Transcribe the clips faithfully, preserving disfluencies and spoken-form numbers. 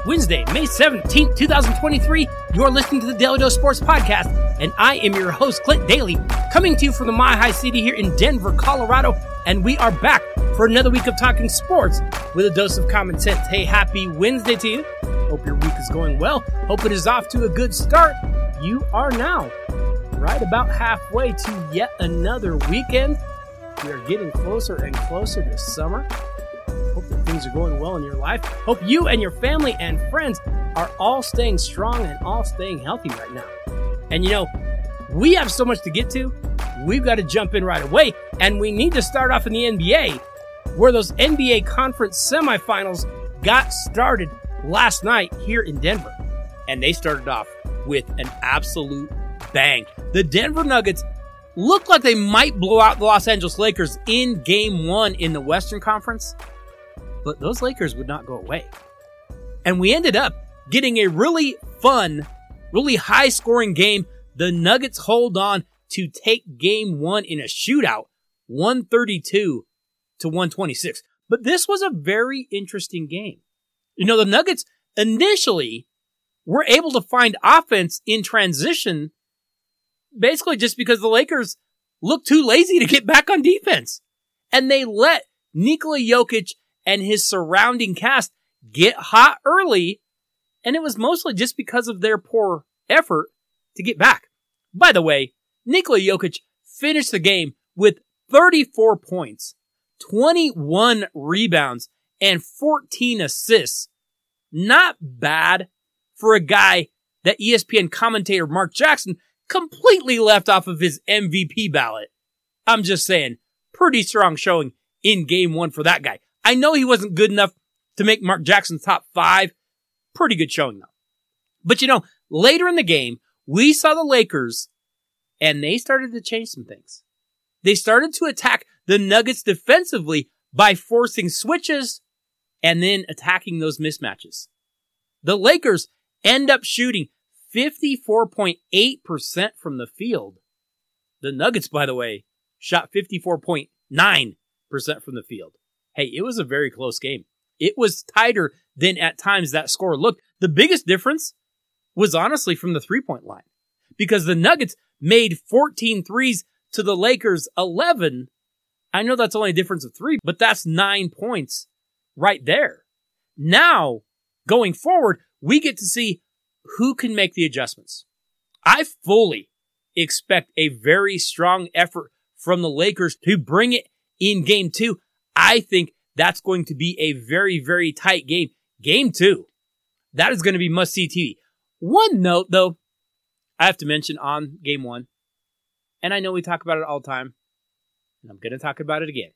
Wednesday, May seventeenth, twenty twenty-three. You're listening to the Daily Dose Sports Podcast, and I am your host, Clint Daly, coming to you from the Mile High City here in Denver, Colorado, and we are back for another week of talking sports with a dose of common sense. Hey, happy Wednesday to you. Hope your week is going well. Hope it is off to a good start. You are now right about halfway to yet another weekend. We are getting closer and closer to summer. Hope that things are going well in your life. Hope you and your family and friends are all staying strong and all staying healthy right now. And you know, we have so much to get to. We've got to jump in right away. And we need to start off in the N B A, where those N B A conference semifinals got started last night here in Denver. And they started off with an absolute bang. The Denver Nuggets looked like they might blow out the Los Angeles Lakers in game one in the Western Conference. But those Lakers would not go away. And we ended up getting a really fun, really high-scoring game. The Nuggets hold on to take game one in a shootout, one thirty-two to one twenty-six. But this was a very interesting game. You know, the Nuggets initially were able to find offense in transition, basically just because the Lakers looked too lazy to get back on defense. And they let Nikola Jokic and his surrounding cast get hot early, and it was mostly just because of their poor effort to get back. By the way, Nikola Jokic finished the game with thirty-four points, twenty-one rebounds, and fourteen assists. Not bad for a guy that E S P N commentator Mark Jackson completely left off of his M V P ballot. I'm just saying, pretty strong showing in game one for that guy. I know he wasn't good enough to make Mark Jackson's top five. Pretty good showing, though. But, you know, later in the game, we saw the Lakers, and they started to change some things. They started to attack the Nuggets defensively by forcing switches and then attacking those mismatches. The Lakers end up shooting fifty-four point eight percent from the field. The Nuggets, by the way, shot fifty-four point nine percent from the field. Hey, it was a very close game. It was tighter than at times that score looked. The biggest difference was honestly from the three-point line, because the Nuggets made fourteen threes to the Lakers eleven. I know that's only a difference of three, but that's nine points right there. Now, going forward, we get to see who can make the adjustments. I fully expect a very strong effort from the Lakers to bring it in game two. I think that's going to be a very, very tight game. Game two, that is going to be must-see T V. One note, though, I have to mention on game one, and I know we talk about it all the time, and I'm going to talk about it again.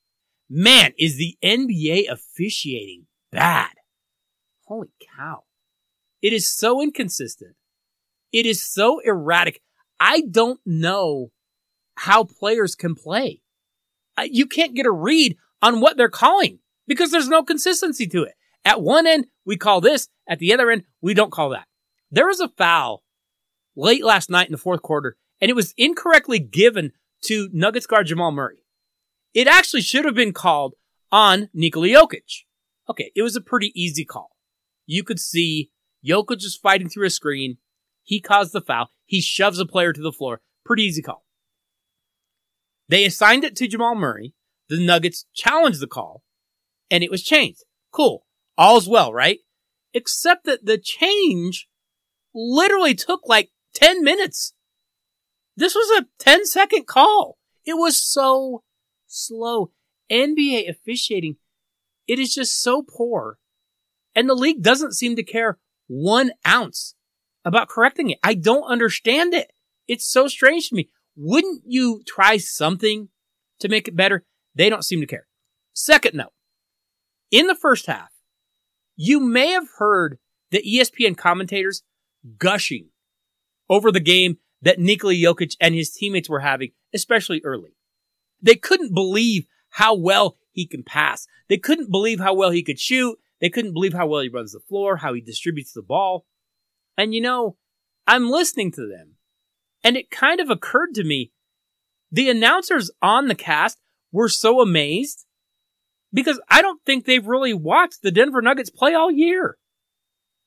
Man, is the N B A officiating bad. Holy cow. It is so inconsistent. It is so erratic. I don't know how players can play. You can't get a read on what they're calling because there's no consistency to it. At one end, we call this. At the other end, we don't call that. There was a foul late last night in the fourth quarter, and it was incorrectly given to Nuggets guard Jamal Murray. It actually should have been called on Nikola Jokic. Okay, it was a pretty easy call. You could see Jokic is fighting through a screen. He caused the foul. He shoves a player to the floor. Pretty easy call. They assigned it to Jamal Murray. The Nuggets challenged the call, and it was changed. Cool. All's well, right? Except that the change literally took like ten minutes. This was a ten-second call. It was so slow. N B A officiating, it is just so poor. And the league doesn't seem to care one ounce about correcting it. I don't understand it. It's so strange to me. Wouldn't you try something to make it better? They don't seem to care. Second note, in the first half, you may have heard the E S P N commentators gushing over the game that Nikola Jokic and his teammates were having, especially early. They couldn't believe how well he can pass. They couldn't believe how well he could shoot. They couldn't believe how well he runs the floor, how he distributes the ball. And you know, I'm listening to them, and it kind of occurred to me, the announcers on the cast were so amazed because I don't think they've really watched the Denver Nuggets play all year.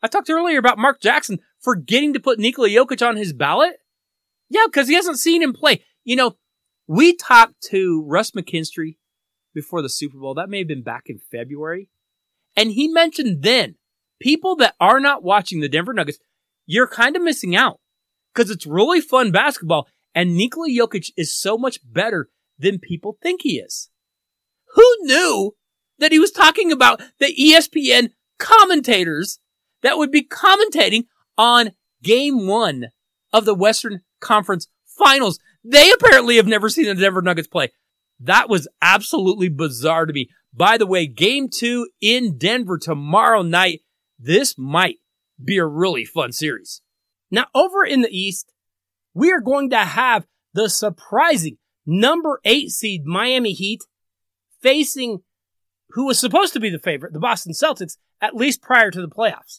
I talked earlier about Mark Jackson forgetting to put Nikola Jokic on his ballot. Yeah, because he hasn't seen him play. You know, we talked to Russ McKinstry before the Super Bowl. That may have been back in February. And he mentioned then, people that are not watching the Denver Nuggets, you're kind of missing out. Because it's really fun basketball. And Nikola Jokic is so much better than people think he is. Who knew that he was talking about the E S P N commentators that would be commentating on game one of the Western Conference Finals? They apparently have never seen the Denver Nuggets play. That was absolutely bizarre to me. By the way, game two in Denver tomorrow night. This might be a really fun series. Now, over in the East, we are going to have the surprising number eight seed Miami Heat facing who was supposed to be the favorite, the Boston Celtics, at least prior to the playoffs.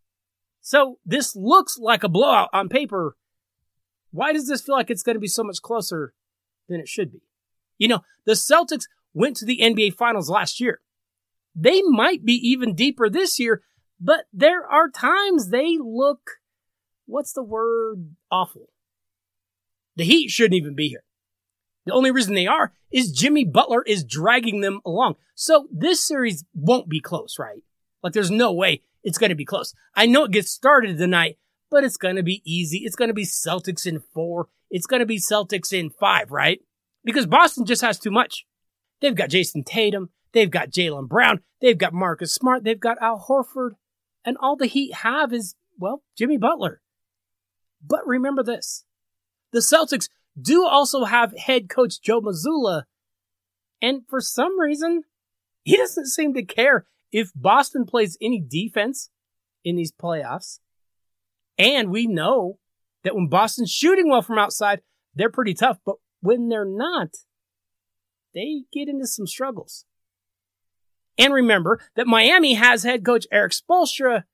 So this looks like a blowout on paper. Why does this feel like it's going to be so much closer than it should be? You know, the Celtics went to the N B A Finals last year. They might be even deeper this year, but there are times they look, what's the word, awful. The Heat shouldn't even be here. The only reason they are is Jimmy Butler is dragging them along. So this series won't be close, right? Like there's no way it's going to be close. I know it gets started tonight, but it's going to be easy. It's going to be Celtics in four. It's going to be Celtics in five, right? Because Boston just has too much. They've got Jason Tatum. They've got Jaylen Brown. They've got Marcus Smart. They've got Al Horford. And all the Heat have is, well, Jimmy Butler. But remember this. The Celtics do also have head coach Joe Mazzulla. And for some reason, he doesn't seem to care if Boston plays any defense in these playoffs. And we know that when Boston's shooting well from outside, they're pretty tough. But when they're not, they get into some struggles. And remember that Miami has head coach Erik Spoelstra,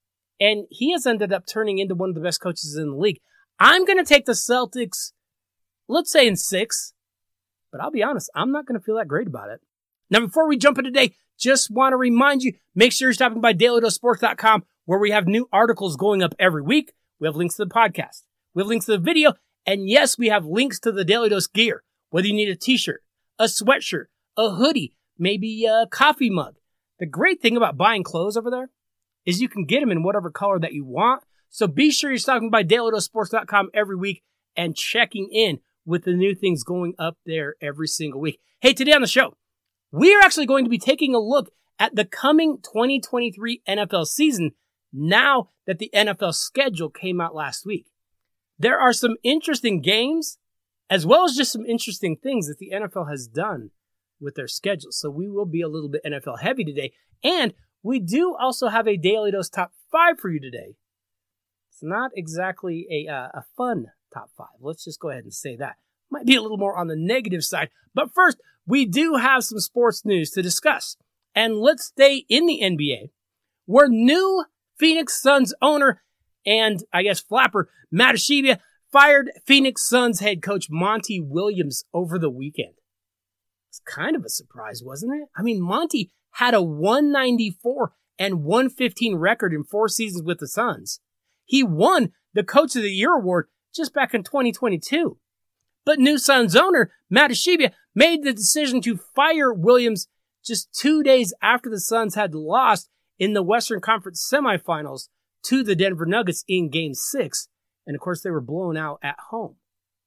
and he has ended up turning into one of the best coaches in the league. I'm going to take the Celtics, let's say in six, but I'll be honest, I'm not going to feel that great about it. Now, before we jump in today, just want to remind you, make sure you're stopping by daily dose sports dot com, where we have new articles going up every week. We have links to the podcast. We have links to the video. And yes, we have links to the Daily Dose gear. Whether you need a t-shirt, a sweatshirt, a hoodie, maybe a coffee mug. The great thing about buying clothes over there is you can get them in whatever color that you want. So be sure you're stopping by daily dose sports dot com every week and checking in with the new things going up there every single week. Hey, today on the show, we are actually going to be taking a look at the coming twenty twenty-three N F L season now that the N F L schedule came out last week. There are some interesting games as well as just some interesting things that the N F L has done with their schedule. So we will be a little bit N F L heavy today. And we do also have a Daily Dose top five for you today. It's not exactly a uh, a fun top five. Let's just go ahead and say that. Might be a little more on the negative side. But first, we do have some sports news to discuss. And let's stay in the N B A, where new Phoenix Suns owner and, I guess, flapper Matt Ishbia fired Phoenix Suns head coach Monty Williams over the weekend. It's kind of a surprise, wasn't it? I mean, Monty had a one ninety-four and one fifteen record in four seasons with the Suns. He won the Coach of the Year award just back in twenty twenty-two. But new Suns owner Matt Ishbia made the decision to fire Williams just two days after the Suns had lost in the Western Conference semifinals to the Denver Nuggets in Game six. And of course, they were blown out at home.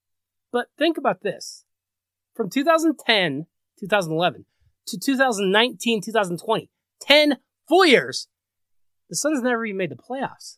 But think about this. From two thousand ten, two thousand eleven to two thousand nineteen, two thousand twenty, ten full years, the Suns never even made the playoffs.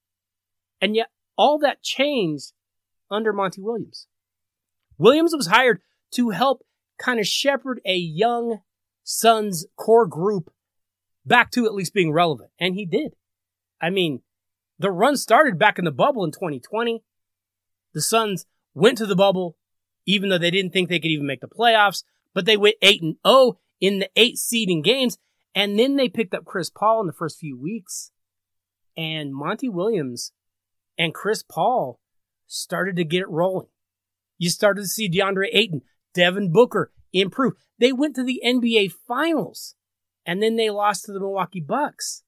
And yet, all that changed under Monty Williams. Williams was hired to help kind of shepherd a young Suns core group back to at least being relevant. And he did. I mean, the run started back in the bubble in twenty twenty. The Suns went to the bubble, even though they didn't think they could even make the playoffs. But they went eight and oh in the eight seeding games. And then they picked up Chris Paul in the first few weeks. And Monty Williams and Chris Paul started to get it rolling. You started to see DeAndre Ayton, Devin Booker improve. They went to the N B A Finals, and then they lost to the Milwaukee Bucks.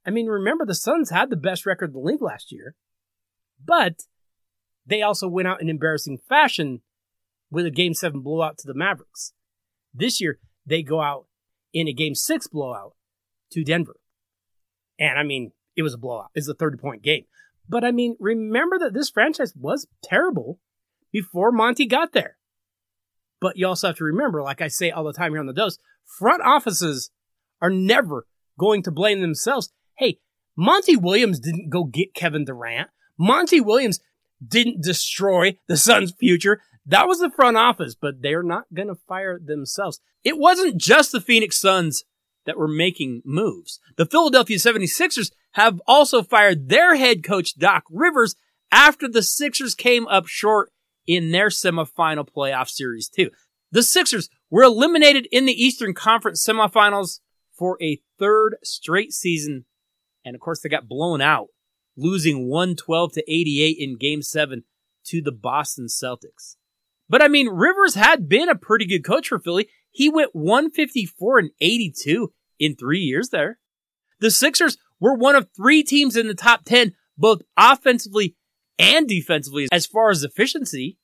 I mean, remember the Suns had the best record in the league last year, but they also went out in embarrassing fashion with a Game seven blowout to the Mavericks. This year, they go out in a Game six blowout to Denver. And, I mean, it was a blowout. It was a thirty-point game. But, I mean, remember that this franchise was terrible before Monty got there. But you also have to remember, like I say all the time here on The Dose, front offices are never going to blame themselves. Hey, Monty Williams didn't go get Kevin Durant. Monty Williams didn't destroy the Suns' future. That was the front office, but they're not going to fire themselves. It wasn't just the Phoenix Suns that were making moves. The Philadelphia seventy-sixers have also fired their head coach, Doc Rivers, after the Sixers came up short in their semifinal playoff series, too. The Sixers were eliminated in the Eastern Conference semifinals for a third straight season, and of course they got blown out, losing one twelve to eighty-eight in Game seven to the Boston Celtics. But I mean, Rivers had been a pretty good coach for Philly. He went one fifty-four and eighty-two in three years there. The Sixers were one of three teams in the top ten, both offensively and defensively, as far as efficiency.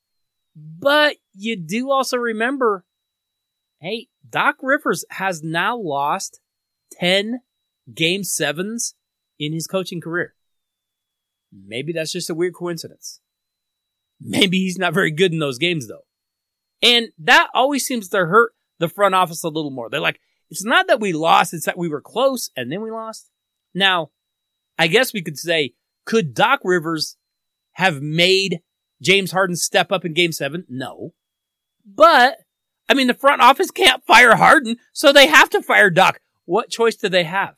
But you do also remember, hey, Doc Rivers has now lost ten Game sevens in his coaching career. Maybe that's just a weird coincidence. Maybe he's not very good in those games, though. And that always seems to hurt the front office a little more. They're like, it's not that we lost, it's that we were close and then we lost. Now, I guess we could say, could Doc Rivers have made James Harden step up in Game seven? No. But, I mean, the front office can't fire Harden, so they have to fire Doc. What choice do they have?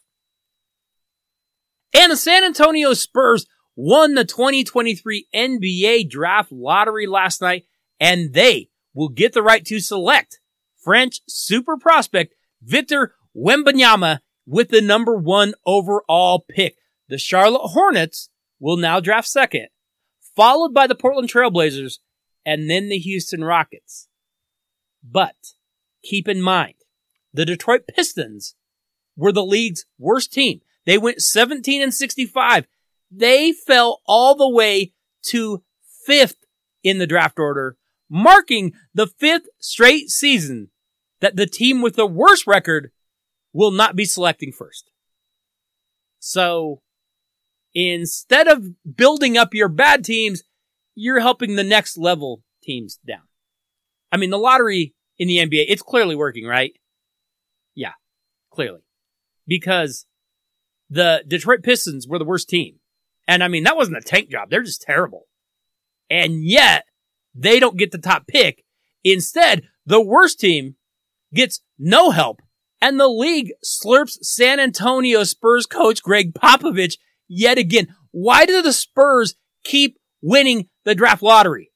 And the San Antonio Spurs won the twenty twenty-three N B A Draft Lottery last night, and they will get the right to select French super prospect Victor Wembanyama with the number one overall pick. The Charlotte Hornets will now draft second, followed by the Portland Trail Blazers, and then the Houston Rockets. But keep in mind, the Detroit Pistons were the league's worst team. They went seventeen and sixty-five. They fell all the way to fifth in the draft order, marking the fifth straight season that the team with the worst record will not be selecting first. So, instead of building up your bad teams, you're helping the next level teams down. I mean, the lottery in the N B A, it's clearly working, right? Yeah, clearly. Because the Detroit Pistons were the worst team. And I mean, that wasn't a tank job. They're just terrible. And yet, they don't get the top pick. Instead, the worst team gets no help. And the league slurps San Antonio Spurs coach Greg Popovich yet again. Why do the Spurs keep winning the draft lottery?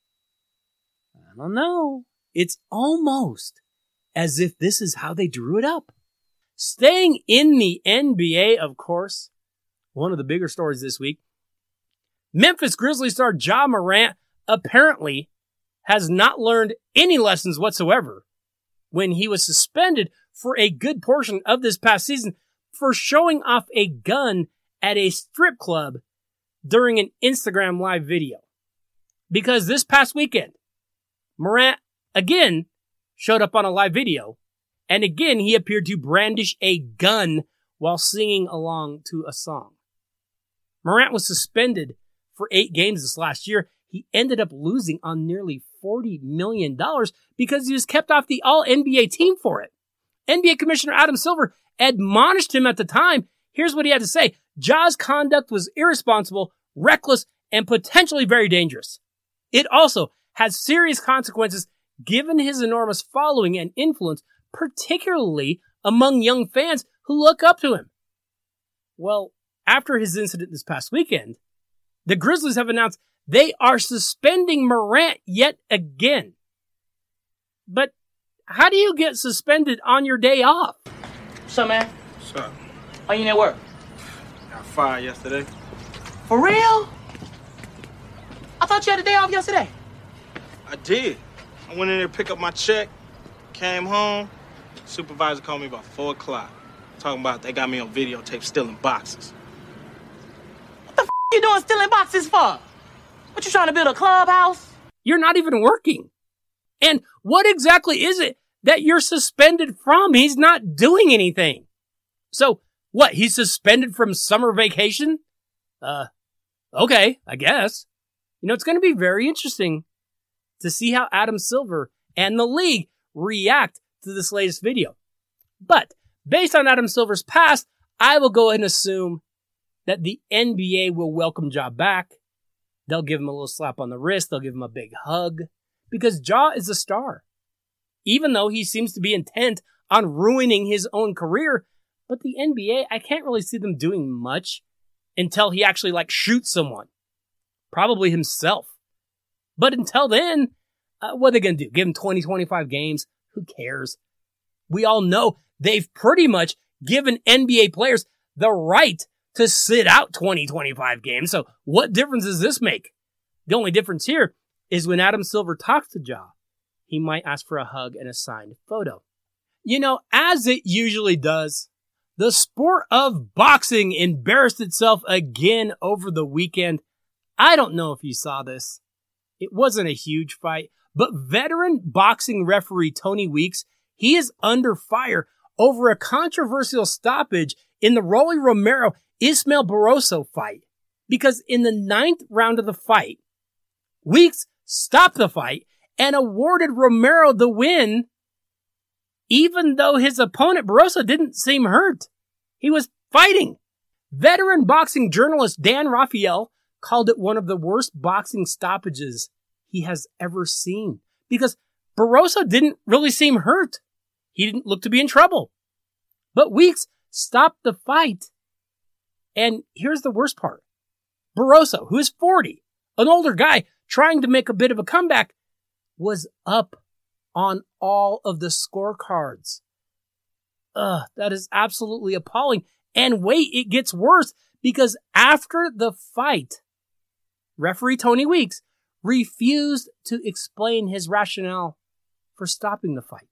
I don't know. It's almost as if this is how they drew it up. Staying in the N B A, of course, one of the bigger stories this week, Memphis Grizzlies star Ja Morant apparently has not learned any lessons whatsoever when he was suspended for a good portion of this past season for showing off a gun at a strip club during an Instagram live video. Because this past weekend, Morant again showed up on a live video, and again he appeared to brandish a gun while singing along to a song. Morant was suspended for eight games this last year. He ended up losing on nearly forty million dollars because he was kept off the All N B A team for it. N B A Commissioner Adam Silver admonished him at the time. Here's what he had to say. Ja's conduct was irresponsible, reckless, and potentially very dangerous. It also has serious consequences given his enormous following and influence, particularly among young fans who look up to him. Well, after his incident this past weekend, the Grizzlies have announced they are suspending Morant yet again. But how do you get suspended on your day off? What's up, man? What's up? How you at work? Got fired yesterday. For real? I thought you had a day off yesterday. I did. I went in there to pick up my check, came home, supervisor called me about four o'clock. talking about they got me on videotape stealing boxes. What the f*** you doing stealing boxes for? What, you trying to build a clubhouse? You're not even working. And what exactly is it that you're suspended from? He's not doing anything. So, what, he's suspended from summer vacation? Uh, okay, I guess. You know, it's going to be very interesting to see how Adam Silver and the league react to this latest video. But, based on Adam Silver's past, I will go ahead and assume that the N B A will welcome Ja back. They'll give him a little slap on the wrist. They'll give him a big hug. Because Ja is a star. Even though he seems to be intent on ruining his own career. But the N B A, I can't really see them doing much until he actually, like, shoots someone. Probably himself. But until then, uh, what are they going to do? Give him twenty, twenty-five games? Who cares? We all know they've pretty much given N B A players the right to sit out twenty, twenty-five games. So what difference does this make? The only difference here is when Adam Silver talks to Ja, he might ask for a hug and a signed photo. You know, as it usually does, the sport of boxing embarrassed itself again over the weekend. I don't know if you saw this. It wasn't a huge fight, but veteran boxing referee Tony Weeks, he is under fire over a controversial stoppage in the Rolly Romero-Ismael Barroso fight. Because in the ninth round of the fight, Weeks stopped the fight and awarded Romero the win, even though his opponent Barroso didn't seem hurt. He was fighting. Veteran boxing journalist Dan Rafael called it one of the worst boxing stoppages he has ever seen. Because Barroso didn't really seem hurt. He didn't look to be in trouble. But Weeks stopped the fight. And here's the worst part. Barroso, who is forty, an older guy trying to make a bit of a comeback, was up on all of the scorecards. Ugh, that is absolutely appalling. And wait, it gets worse, because after the fight, referee Tony Weeks refused to explain his rationale for stopping the fight.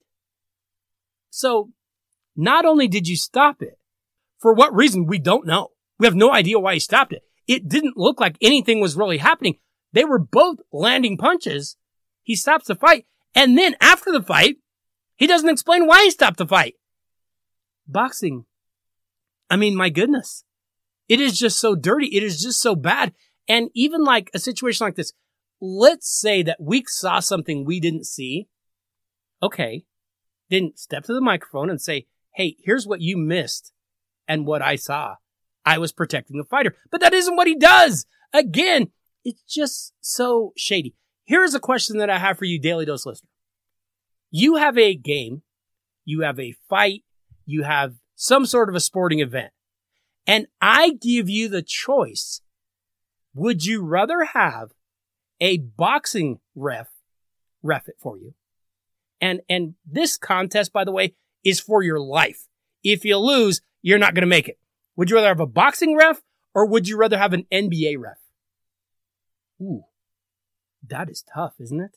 So, not only did you stop it, for what reason, we don't know. We have no idea why he stopped it. It didn't look like anything was really happening. They were both landing punches. He stops the fight. And then after the fight, he doesn't explain why he stopped the fight. Boxing. I mean, my goodness. It is just so dirty. It is just so bad. And even like a situation like this, let's say that Weeks saw something we didn't see. Okay. Didn't step to the microphone and say, hey, here's what you missed and what I saw. I was protecting the fighter. But that isn't what he does. Again, it's just so shady. Here's a question that I have for you, Daily Dose listener. You have a game, you have a fight, you have some sort of a sporting event, and I give you the choice. Would you rather have a boxing ref ref it for you? And, and this contest, by the way, is for your life. If you lose, you're not going to make it. Would you rather have a boxing ref or would you rather have an N B A ref? Ooh, that is tough, isn't it?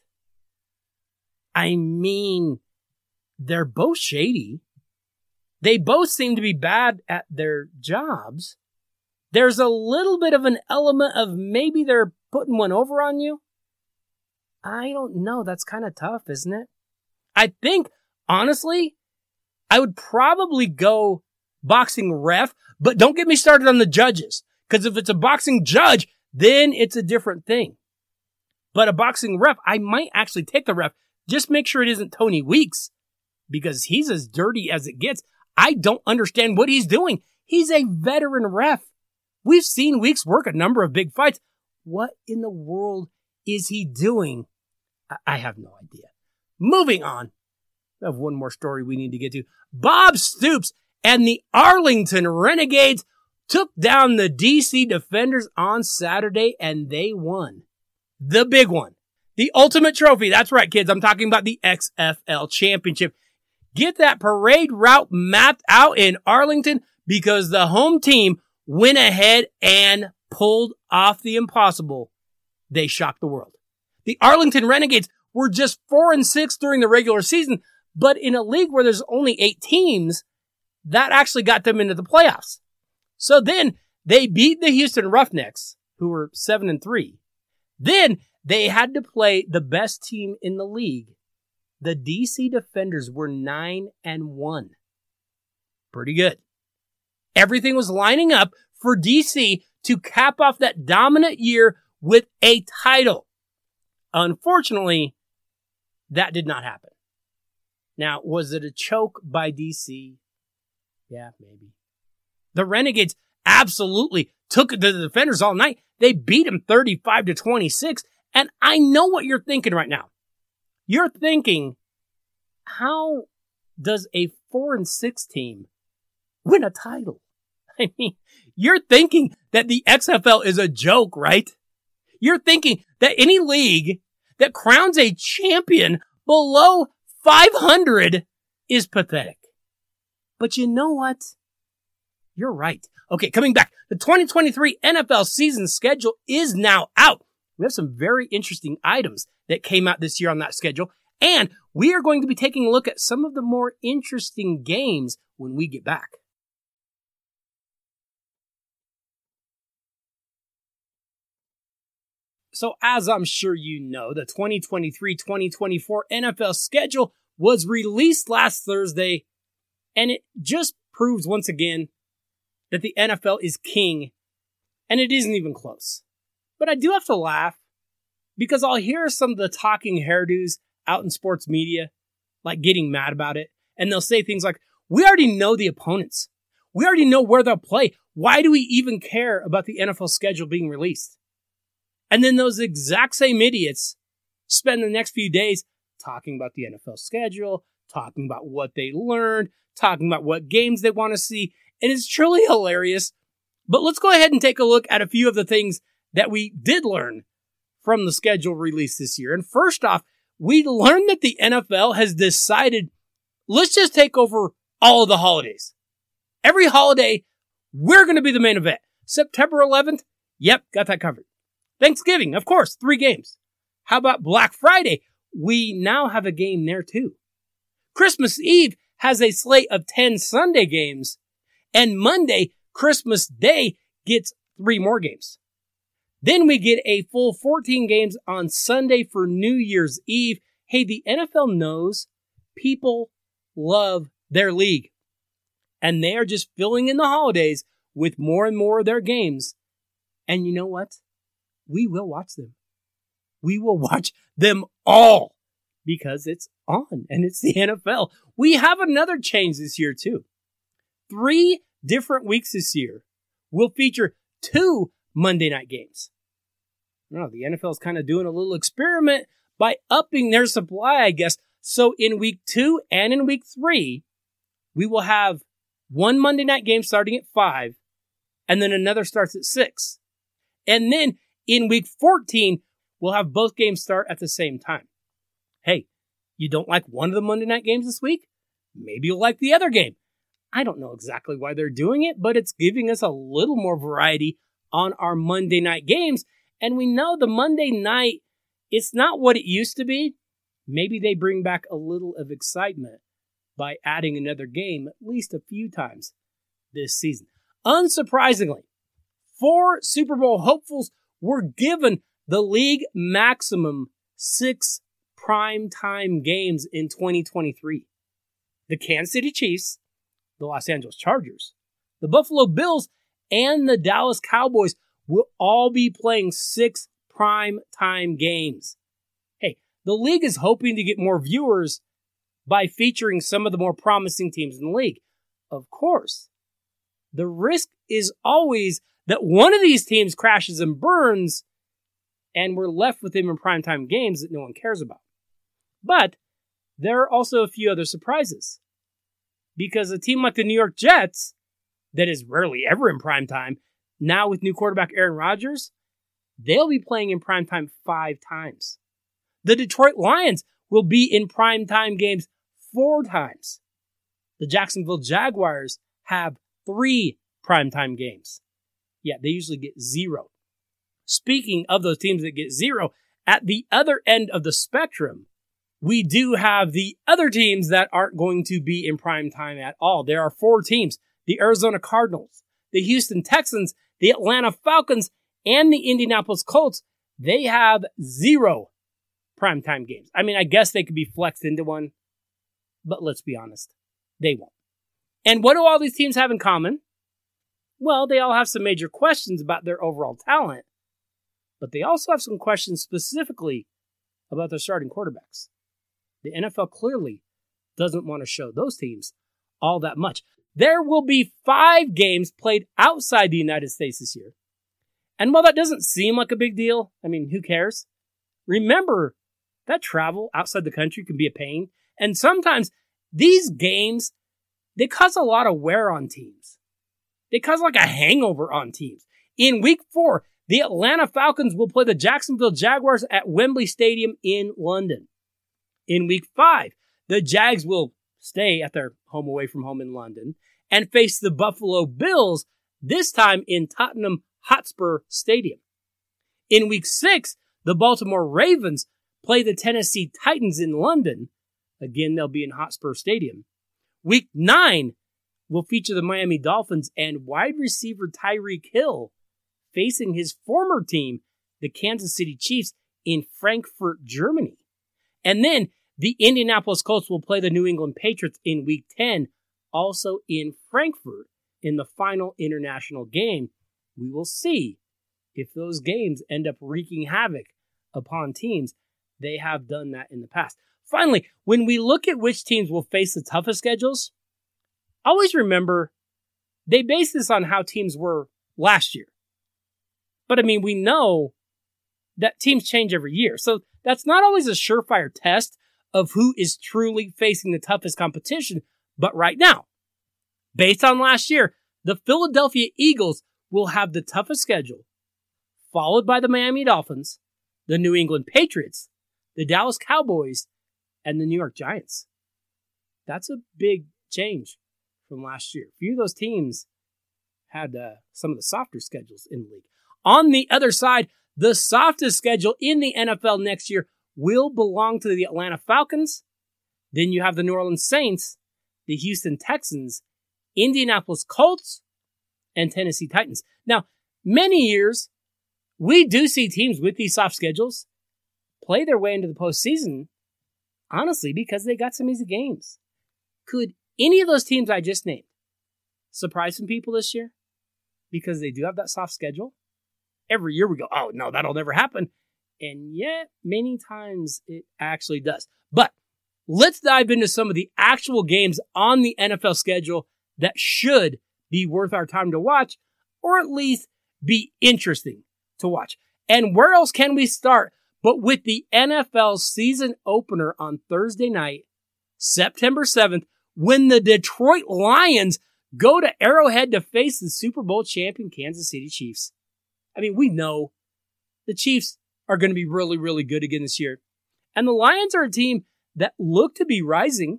I mean, they're both shady. They both seem to be bad at their jobs. There's a little bit of an element of maybe they're putting one over on you. I don't know. That's kind of tough, isn't it? I think, honestly, I would probably go boxing ref, but don't get me started on the judges. Because if it's a boxing judge, then it's a different thing. But a boxing ref, I might actually take the ref. Just make sure it isn't Tony Weeks, because he's as dirty as it gets. I don't understand what he's doing. He's a veteran ref. We've seen Weeks work a number of big fights. What in the world is he doing? I have no idea. Moving on. We have one more story we need to get to. Bob Stoops and the Arlington Renegades took down the D C Defenders on Saturday, and they won. The big one. The ultimate trophy. That's right, kids. I'm talking about the X F L Championship. Get that parade route mapped out in Arlington, because the home team went ahead and pulled off the impossible. They shocked the world. The Arlington Renegades were just four and six during the regular season, but in a league where there's only eight teams, that actually got them into the playoffs. So then they beat the Houston Roughnecks, who were seven and three. Then they had to play the best team in the league. The D C Defenders were nine and one. Pretty good. Everything was lining up for D C to cap off that dominant year with a title. Unfortunately, that did not happen. Now, was it a choke by D C? Yeah, maybe. The Renegades absolutely took it to the Defenders all night. They beat them thirty-five to twenty-six. And I know what you're thinking right now. You're thinking, how does a four and six team win a title? I mean, you're thinking that the X F L is a joke, right? You're thinking that any league that crowns a champion below five hundred is pathetic. But you know what? You're right. Okay, coming back. The twenty twenty-three N F L season schedule is now out. We have some very interesting items that came out this year on that schedule. And we are going to be taking a look at some of the more interesting games when we get back. So as I'm sure you know, the twenty twenty-three twenty twenty-four N F L schedule was released last Thursday, and it just proves once again that the N F L is king, and it isn't even close. But I do have to laugh, because I'll hear some of the talking hairdos out in sports media, like getting mad about it, and they'll say things like, we already know the opponents. We already know where they'll play. Why do we even care about the N F L schedule being released? And then those exact same idiots spend the next few days talking about the N F L schedule, talking about what they learned, talking about what games they want to see. And it's truly hilarious. But let's go ahead and take a look at a few of the things that we did learn from the schedule released this year. And first off, we learned that the N F L has decided, let's just take over all of the holidays. Every holiday, we're going to be the main event. September eleventh, yep, got that covered. Thanksgiving, of course, three games. How about Black Friday? We now have a game there too. Christmas Eve has a slate of ten Sunday games. And Monday, Christmas Day, gets three more games. Then we get a full fourteen games on Sunday for New Year's Eve. Hey, the N F L knows people love their league. And they are just filling in the holidays with more and more of their games. And you know what? We will watch them. We will watch them all because it's on and it's the N F L. We have another change this year too. Three different weeks this year will feature two Monday night games. No, the N F L is kind of doing a little experiment by upping their supply, I guess. So in week two and in week three, we will have one Monday night game starting at five, and then another starts at six. And then in week fourteen, we'll have both games start at the same time. Hey, you don't like one of the Monday night games this week? Maybe you'll like the other game. I don't know exactly why they're doing it, but it's giving us a little more variety on our Monday night games. And we know the Monday night, it's not what it used to be. Maybe they bring back a little of excitement by adding another game at least a few times this season. Unsurprisingly, four Super Bowl hopefuls were given the league maximum six primetime games in twenty twenty-three. The Kansas City Chiefs, the Los Angeles Chargers, the Buffalo Bills, and the Dallas Cowboys will all be playing six primetime games. Hey, the league is hoping to get more viewers by featuring some of the more promising teams in the league. Of course, the risk is always that one of these teams crashes and burns, and we're left with them in primetime games that no one cares about. But there are also a few other surprises. Because a team like the New York Jets, that is rarely ever in primetime, now with new quarterback Aaron Rodgers, they'll be playing in primetime five times. The Detroit Lions will be in primetime games four times. The Jacksonville Jaguars have three primetime games. Yeah, they usually get zero. Speaking of those teams that get zero, at the other end of the spectrum, we do have the other teams that aren't going to be in prime time at all. There are four teams: the Arizona Cardinals, the Houston Texans, the Atlanta Falcons, and the Indianapolis Colts. They have zero primetime games. I mean, I guess they could be flexed into one, but let's be honest, they won't. And what do all these teams have in common? Well, they all have some major questions about their overall talent, but they also have some questions specifically about their starting quarterbacks. The N F L clearly doesn't want to show those teams all that much. There will be five games played outside the United States this year. And while that doesn't seem like a big deal, I mean, who cares? Remember that travel outside the country can be a pain. And sometimes these games, they cause a lot of wear on teams. They cause like a hangover on teams. In week four, the Atlanta Falcons will play the Jacksonville Jaguars at Wembley Stadium in London. In week five, the Jags will stay at their home away from home in London and face the Buffalo Bills, this time in Tottenham Hotspur Stadium. In week six, the Baltimore Ravens play the Tennessee Titans in London. Again, they'll be in Hotspur Stadium. Week nine will feature the Miami Dolphins and wide receiver Tyreek Hill facing his former team, the Kansas City Chiefs, in Frankfurt, Germany. And then the Indianapolis Colts will play the New England Patriots in week ten, also in Frankfurt, in the final international game. We will see if those games end up wreaking havoc upon teams. They have done that in the past. Finally, when we look at which teams will face the toughest schedules, always remember they base this on how teams were last year. But I mean, we know that teams change every year. So that's not always a surefire test of who is truly facing the toughest competition. But right now, based on last year, the Philadelphia Eagles will have the toughest schedule, followed by the Miami Dolphins, the New England Patriots, the Dallas Cowboys, and the New York Giants. That's a big change from last year. A few of those teams had uh, some of the softer schedules in the league. On the other side, the softest schedule in the N F L next year will belong to the Atlanta Falcons. Then you have the New Orleans Saints, the Houston Texans, Indianapolis Colts, and Tennessee Titans. Now, many years, we do see teams with these soft schedules play their way into the postseason, honestly, because they got some easy games. Could any of those teams I just named surprise some people this year because they do have that soft schedule? Every year we go, oh, no, that'll never happen. And yet, many times it actually does. But let's dive into some of the actual games on the N F L schedule that should be worth our time to watch, or at least be interesting to watch. And where else can we start but with the N F L season opener on Thursday night, September seventh, when the Detroit Lions go to Arrowhead to face the Super Bowl champion Kansas City Chiefs. I mean, we know the Chiefs are going to be really, really good again this year. And the Lions are a team that look to be rising.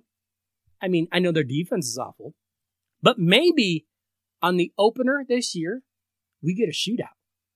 I mean, I know their defense is awful, but maybe on the opener this year, we get a shootout.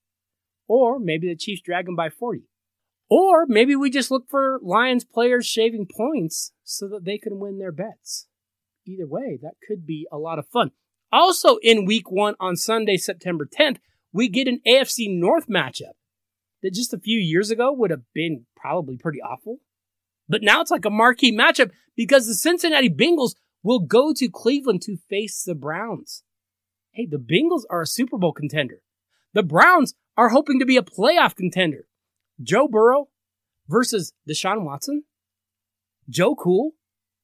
Or maybe the Chiefs drag them by forty. Or maybe we just look for Lions players shaving points so that they can win their bets. Either way, that could be a lot of fun. Also in week one on Sunday, September tenth, we get an A F C North matchup that just a few years ago would have been probably pretty awful. But now it's like a marquee matchup because the Cincinnati Bengals will go to Cleveland to face the Browns. Hey, the Bengals are a Super Bowl contender. The Browns are hoping to be a playoff contender. Joe Burrow versus Deshaun Watson. Joe Cool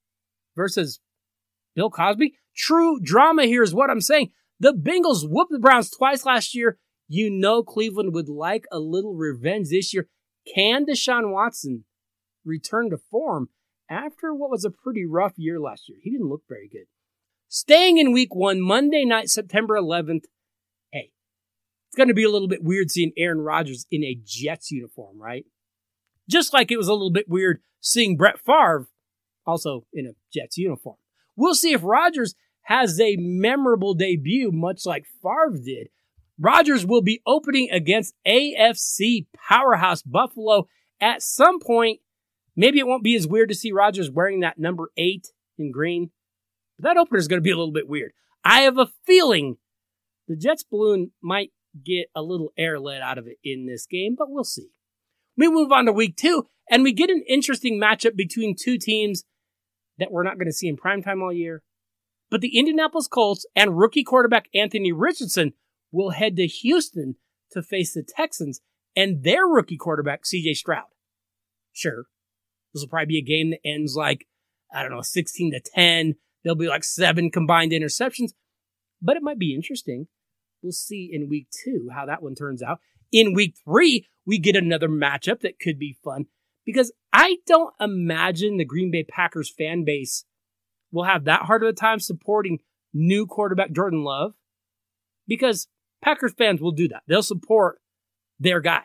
versus Bill Cosby. True drama here is what I'm saying. The Bengals whooped the Browns twice last year. You know Cleveland would like a little revenge this year. Can Deshaun Watson return to form after what was a pretty rough year last year? He didn't look very good. Staying in week one, Monday night, September eleventh. Hey, it's going to be a little bit weird seeing Aaron Rodgers in a Jets uniform, right? Just like it was a little bit weird seeing Brett Favre also in a Jets uniform. We'll see if Rodgers has a memorable debut, much like Favre did. Rodgers will be opening against A F C powerhouse Buffalo at some point Maybe it won't be as weird to see Rodgers wearing that number eight in green, but that opener is going to be a little bit weird. I have a feeling the Jets balloon might get a little air let out of it in this game, but we'll see. We move on to week two, and we get an interesting matchup between two teams that we're not going to see in primetime all year. But the Indianapolis Colts and rookie quarterback Anthony Richardson will head to Houston to face the Texans and their rookie quarterback C J Stroud. Sure, this will probably be a game that ends like, I don't know, sixteen to ten. There'll be like seven combined interceptions, but it might be interesting. We'll see in week two how that one turns out. In week three, we get another matchup that could be fun because I don't imagine the Green Bay Packers fan base will have that hard of a time supporting new quarterback Jordan Love because Packers fans will do that. They'll support their guy.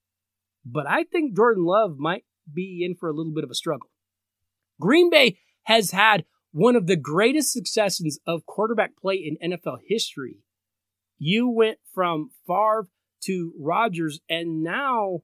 But I think Jordan Love might be in for a little bit of a struggle. Green Bay has had one of the greatest successions of quarterback play in N F L history. You went from Favre to Rodgers, and now,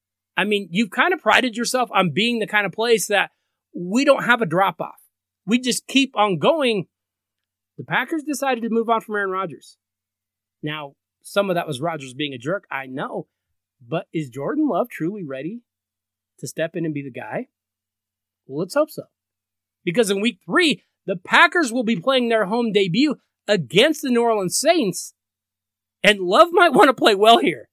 I mean, you've kind of prided yourself on being the kind of place that we don't have a drop-off. We just keep on going. The Packers decided to move on from Aaron Rodgers. Now, some of that was Rodgers being a jerk, I know. But is Jordan Love truly ready to step in and be the guy? Well, let's hope so. Because in week three, the Packers will be playing their home debut against the New Orleans Saints. And Love might want to play well here.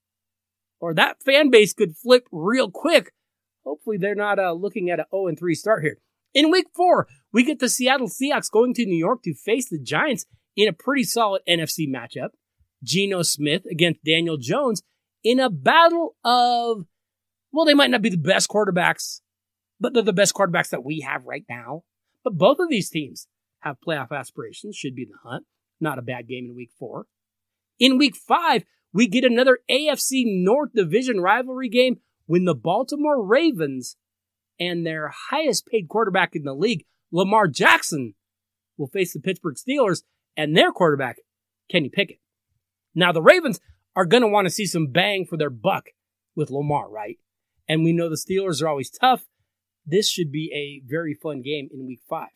Or that fan base could flip real quick. Hopefully they're not uh, looking at an oh and three start here. In week four, we get the Seattle Seahawks going to New York to face the Giants in a pretty solid N F C matchup. Geno Smith against Daniel Jones in a battle of, well, they might not be the best quarterbacks, but they're the best quarterbacks that we have right now. But both of these teams have playoff aspirations, should be in the hunt. Not a bad game in week four. In week five, we get another A F C North Division rivalry game when the Baltimore Ravens and their highest paid quarterback in the league, Lamar Jackson, will face the Pittsburgh Steelers and their quarterback, Kenny Pickett. Now, the Ravens are going to want to see some bang for their buck with Lamar, right? And we know the Steelers are always tough. This should be a very fun game in week five.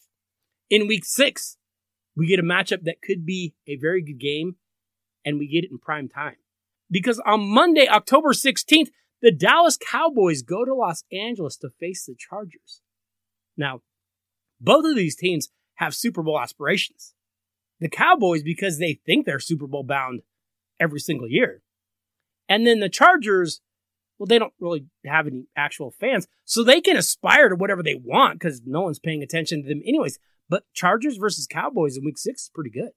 In week six, we get a matchup that could be a very good game, and we get it in prime time. Because on Monday, October sixteenth, the Dallas Cowboys go to Los Angeles to face the Chargers. Now, both of these teams have Super Bowl aspirations. The Cowboys because they think they're Super Bowl bound every single year. And then the Chargers, well, they don't really have any actual fans, so they can aspire to whatever they want because no one's paying attention to them anyways. But Chargers versus Cowboys in week six is pretty good.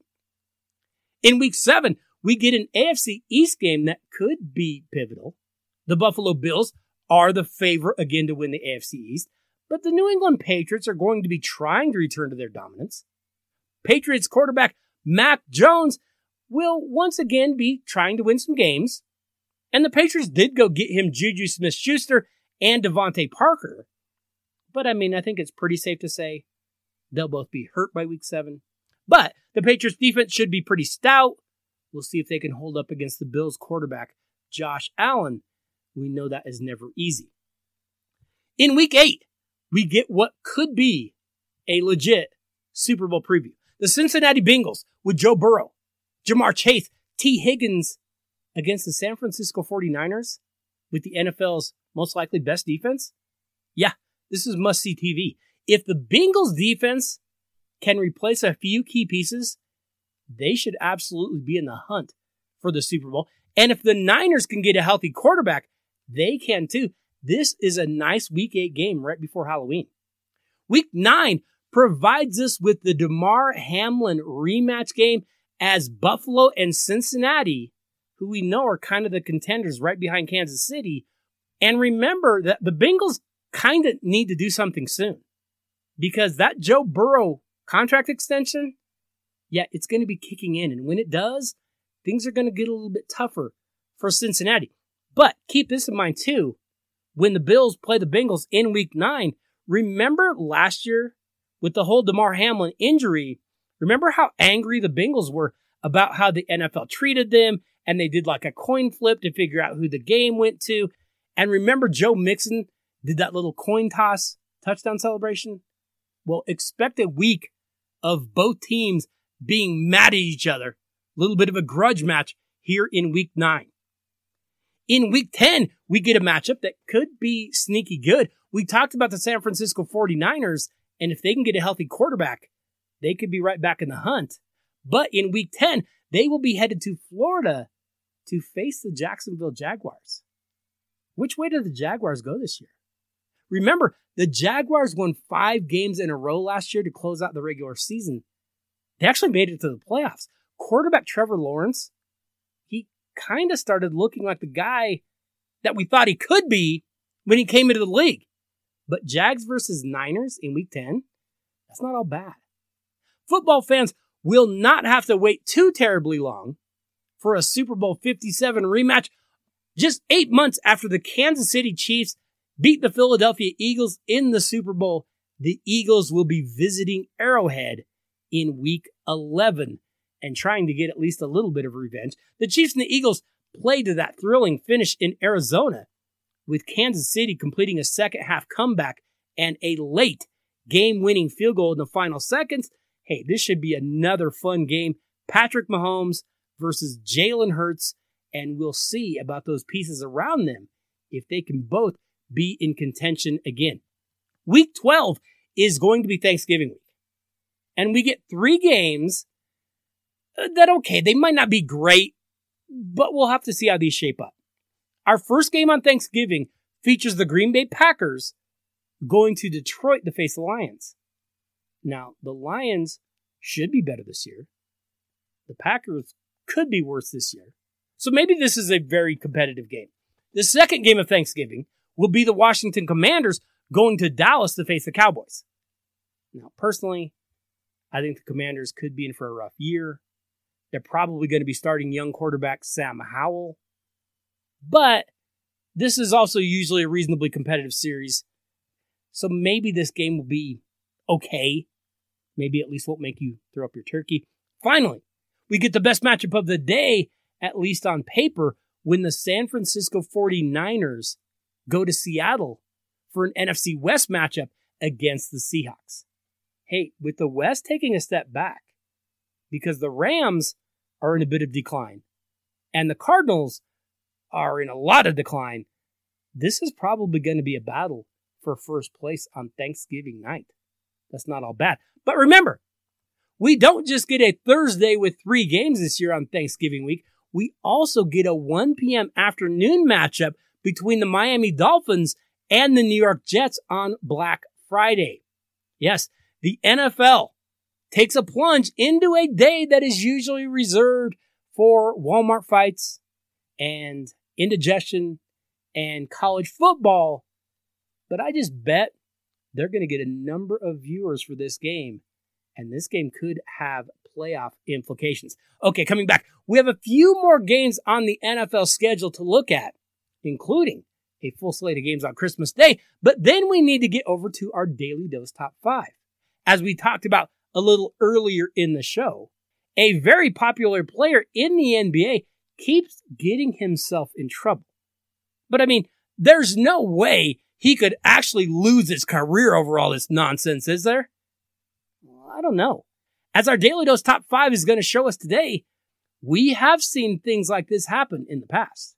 In week seven, we get an A F C East game that could be pivotal. The Buffalo Bills are the favorite again to win the A F C East, but the New England Patriots are going to be trying to return to their dominance. Patriots quarterback Mac Jones will once again be trying to win some games, and the Patriots did go get him Juju Smith-Schuster and Devontae Parker, but I mean, I think it's pretty safe to say they'll both be hurt by week seven, but the Patriots defense should be pretty stout. We'll see if they can hold up against the Bills quarterback Josh Allen. We know that is never easy. In week eight, we get what could be a legit Super Bowl preview. The Cincinnati Bengals with Joe Burrow, Jamar Chase, T. Higgins against the San Francisco forty-niners with the N F L's most likely best defense. Yeah, this is must-see T V. If the Bengals defense can replace a few key pieces, they should absolutely be in the hunt for the Super Bowl. And if the Niners can get a healthy quarterback, they can too. This is a nice week eight game right before Halloween. Week nine provides us with the Damar Hamlin rematch game as Buffalo and Cincinnati, who we know are kind of the contenders right behind Kansas City. And remember that the Bengals kind of need to do something soon because that Joe Burrow contract extension, yeah, it's going to be kicking in. And when it does, things are going to get a little bit tougher for Cincinnati. But keep this in mind too. When the Bills play the Bengals in week nine, remember last year with the whole Damar Hamlin injury, remember how angry the Bengals were about how the N F L treated them, and they did like a coin flip to figure out who the game went to. And remember Joe Mixon did that little coin toss touchdown celebration? Well, expect a week of both teams being mad at each other. A little bit of a grudge match here in week nine. In week ten, we get a matchup that could be sneaky good. We talked about the San Francisco forty-niners, and if they can get a healthy quarterback, they could be right back in the hunt. But in week ten, they will be headed to Florida to face the Jacksonville Jaguars. Which way did the Jaguars go this year? Remember, the Jaguars won five games in a row last year to close out the regular season. They actually made it to the playoffs. Quarterback Trevor Lawrence, he kind of started looking like the guy that we thought he could be when he came into the league. But Jags versus Niners in week ten, that's not all bad. Football fans will not have to wait too terribly long for a Super Bowl fifty-seven rematch. Just eight months after the Kansas City Chiefs beat the Philadelphia Eagles in the Super Bowl, the Eagles will be visiting Arrowhead in week eleven and trying to get at least a little bit of revenge. The Chiefs and the Eagles played to that thrilling finish in Arizona, with Kansas City completing a second half comeback and a late game-winning field goal in the final seconds. Hey, this should be another fun game. Patrick Mahomes versus Jalen Hurts, and we'll see about those pieces around them if they can both be in contention again. Week twelve is going to be Thanksgiving week. And we get three games that, okay, they might not be great, but we'll have to see how these shape up. Our first game on Thanksgiving features the Green Bay Packers going to Detroit to face the Lions. Now, the Lions should be better this year. The Packers could be worse this year. So maybe this is a very competitive game. The second game of Thanksgiving will be the Washington Commanders going to Dallas to face the Cowboys. Now, personally, I think the Commanders could be in for a rough year. They're probably going to be starting young quarterback Sam Howell. But this is also usually a reasonably competitive series. So maybe this game will be okay. Maybe at least won't make you throw up your turkey. Finally, we get the best matchup of the day, at least on paper, when the San Francisco forty-niners go to Seattle for an N F C West matchup against the Seahawks. Hey, with the West taking a step back, because the Rams are in a bit of decline, and the Cardinals are in a lot of decline, this is probably going to be a battle for first place on Thanksgiving night. That's not all bad. But remember, we don't just get a Thursday with three games this year on Thanksgiving week. We also get a one p.m. afternoon matchup between the Miami Dolphins and the New York Jets on Black Friday. Yes, the N F L takes a plunge into a day that is usually reserved for Walmart fights and indigestion and college football. But I just bet they're going to get a number of viewers for this game, and this game could have playoff implications. Okay, coming back, we have a few more games on the N F L schedule to look at, including a full slate of games on Christmas Day, but then we need to get over to our Daily Dose Top five. As we talked about a little earlier in the show, a very popular player in the N B A keeps getting himself in trouble. But I mean, there's no way he could actually lose his career over all this nonsense, is there? Well, I don't know. As our Daily Dose Top five is going to show us today, we have seen things like this happen in the past.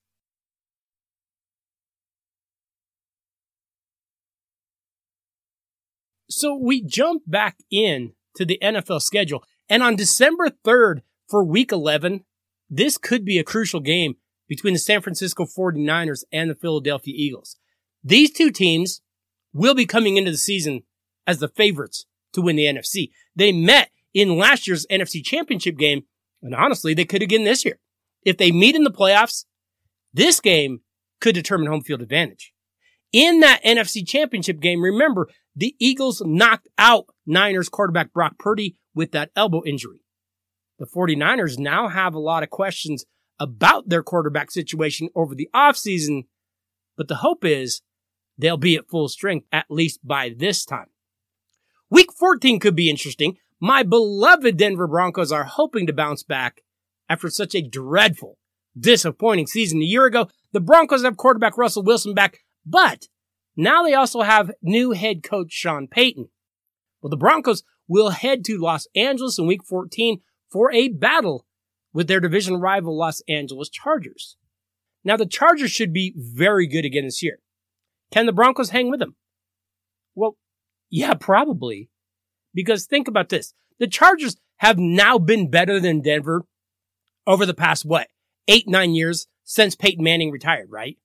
So we jump back in to the N F L schedule, and on December third for week eleven, this could be a crucial game between the San Francisco forty-niners and the Philadelphia Eagles. These two teams will be coming into the season as the favorites to win the N F C. They met in last year's N F C Championship game, and honestly, they could again this year. If they meet in the playoffs, this game could determine home field advantage. In that N F C Championship game, remember, the Eagles knocked out Niners quarterback Brock Purdy with that elbow injury. The forty-niners now have a lot of questions about their quarterback situation over the offseason, but the hope is they'll be at full strength at least by this time. Week fourteen could be interesting. My beloved Denver Broncos are hoping to bounce back after such a dreadful, disappointing season a year ago. The Broncos have quarterback Russell Wilson back, but Now they also have new head coach Sean Payton. Well, the Broncos will head to Los Angeles in week fourteen for a battle with their division rival Los Angeles Chargers. Now, the Chargers should be very good again this year. Can the Broncos hang with them? Well, yeah, probably. Because think about this. The Chargers have now been better than Denver over the past, what, eight, nine years since Peyton Manning retired, right?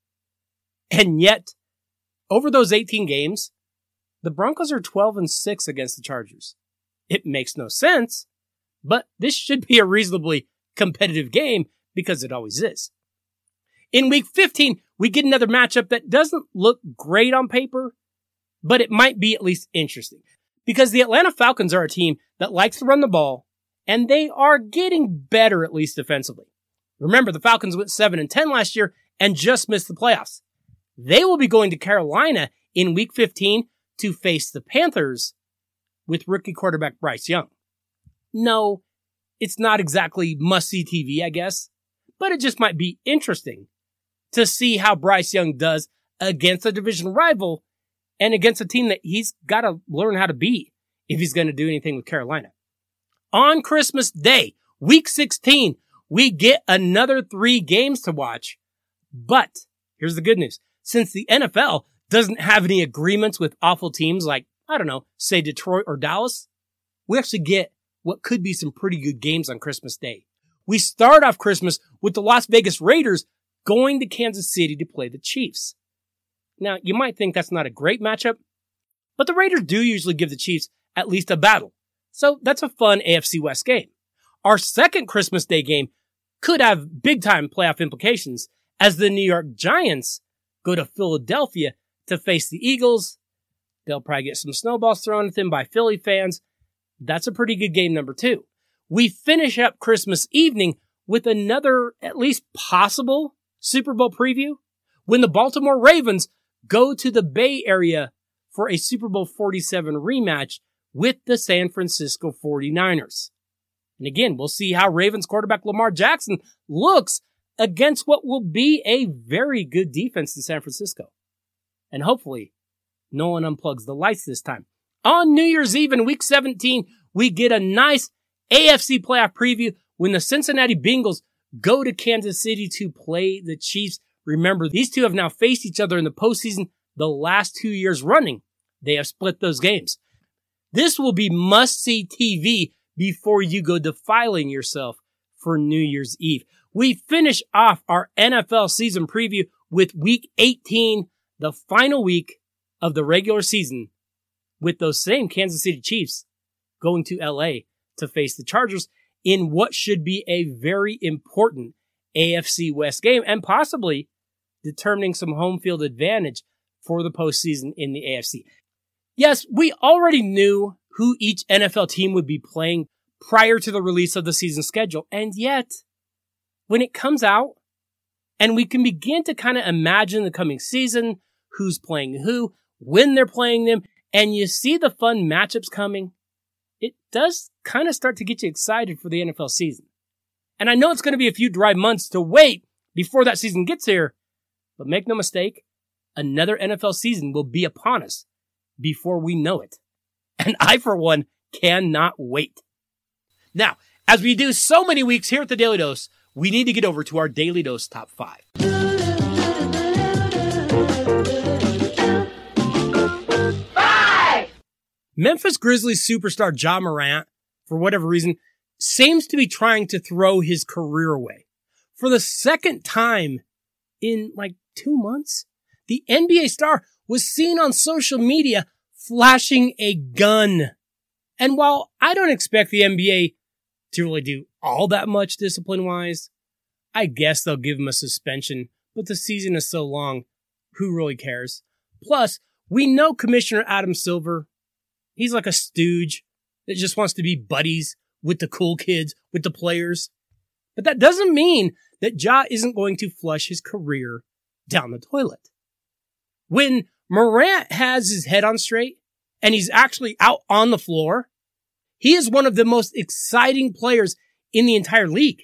And yet, over those eighteen games, the Broncos are twelve and six against the Chargers. It makes no sense, but this should be a reasonably competitive game because it always is. In week fifteen, we get another matchup that doesn't look great on paper, but it might be at least interesting because the Atlanta Falcons are a team that likes to run the ball and they are getting better at least defensively. Remember, the Falcons went seven and ten last year and just missed the playoffs. They will be going to Carolina in week fifteen to face the Panthers with rookie quarterback Bryce Young. No, it's not exactly must-see T V, I guess, but it just might be interesting to see how Bryce Young does against a division rival and against a team that he's got to learn how to beat if he's going to do anything with Carolina. On Christmas Day, week sixteen, we get another three games to watch. But here's the good news. Since the N F L doesn't have any agreements with awful teams like, I don't know, say Detroit or Dallas, we actually get what could be some pretty good games on Christmas Day. We start off Christmas with the Las Vegas Raiders going to Kansas City to play the Chiefs. Now, you might think that's not a great matchup, but the Raiders do usually give the Chiefs at least a battle. So that's a fun A F C West game. Our second Christmas Day game could have big-time playoff implications as the New York Giants go to Philadelphia to face the Eagles. They'll probably get some snowballs thrown at them by Philly fans. That's a pretty good game number two. We finish up Christmas evening with another, at least possible, Super Bowl preview when the Baltimore Ravens go to the Bay Area for a Super Bowl forty-seven rematch with the San Francisco forty-niners. And again, we'll see how Ravens quarterback Lamar Jackson looks against what will be a very good defense in San Francisco. And hopefully, no one unplugs the lights this time. On New Year's Eve in week seventeen, we get a nice A F C playoff preview when the Cincinnati Bengals go to Kansas City to play the Chiefs. Remember, these two have now faced each other in the postseason the last two years running. They have split those games. This will be must-see T V before you go defiling yourself for New Year's Eve. We finish off our N F L season preview with week eighteen, the final week of the regular season, with those same Kansas City Chiefs going to L A to face the Chargers in what should be a very important A F C West game and possibly determining some home field advantage for the postseason in the A F C. Yes, we already knew who each N F L team would be playing prior to the release of the season schedule, and yet, when it comes out and we can begin to kind of imagine the coming season, who's playing who, when they're playing them, and you see the fun matchups coming, it does kind of start to get you excited for the N F L season. And I know it's going to be a few dry months to wait before that season gets here, but make no mistake, another N F L season will be upon us before we know it. And I, for one, cannot wait. Now, as we do so many weeks here at the Daily Dose, we need to get over to our Daily Dose Top five. Five! Memphis Grizzlies superstar Ja Morant, for whatever reason, seems to be trying to throw his career away. For the second time in like two months, the N B A star was seen on social media flashing a gun. And while I don't expect the N B A to really do all that much discipline-wise, I guess they'll give him a suspension, but the season is so long, who really cares? Plus, we know Commissioner Adam Silver, he's like a stooge that just wants to be buddies with the cool kids, with the players. But that doesn't mean that Ja isn't going to flush his career down the toilet. When Morant has his head on straight and he's actually out on the floor, he is one of the most exciting players in the entire league.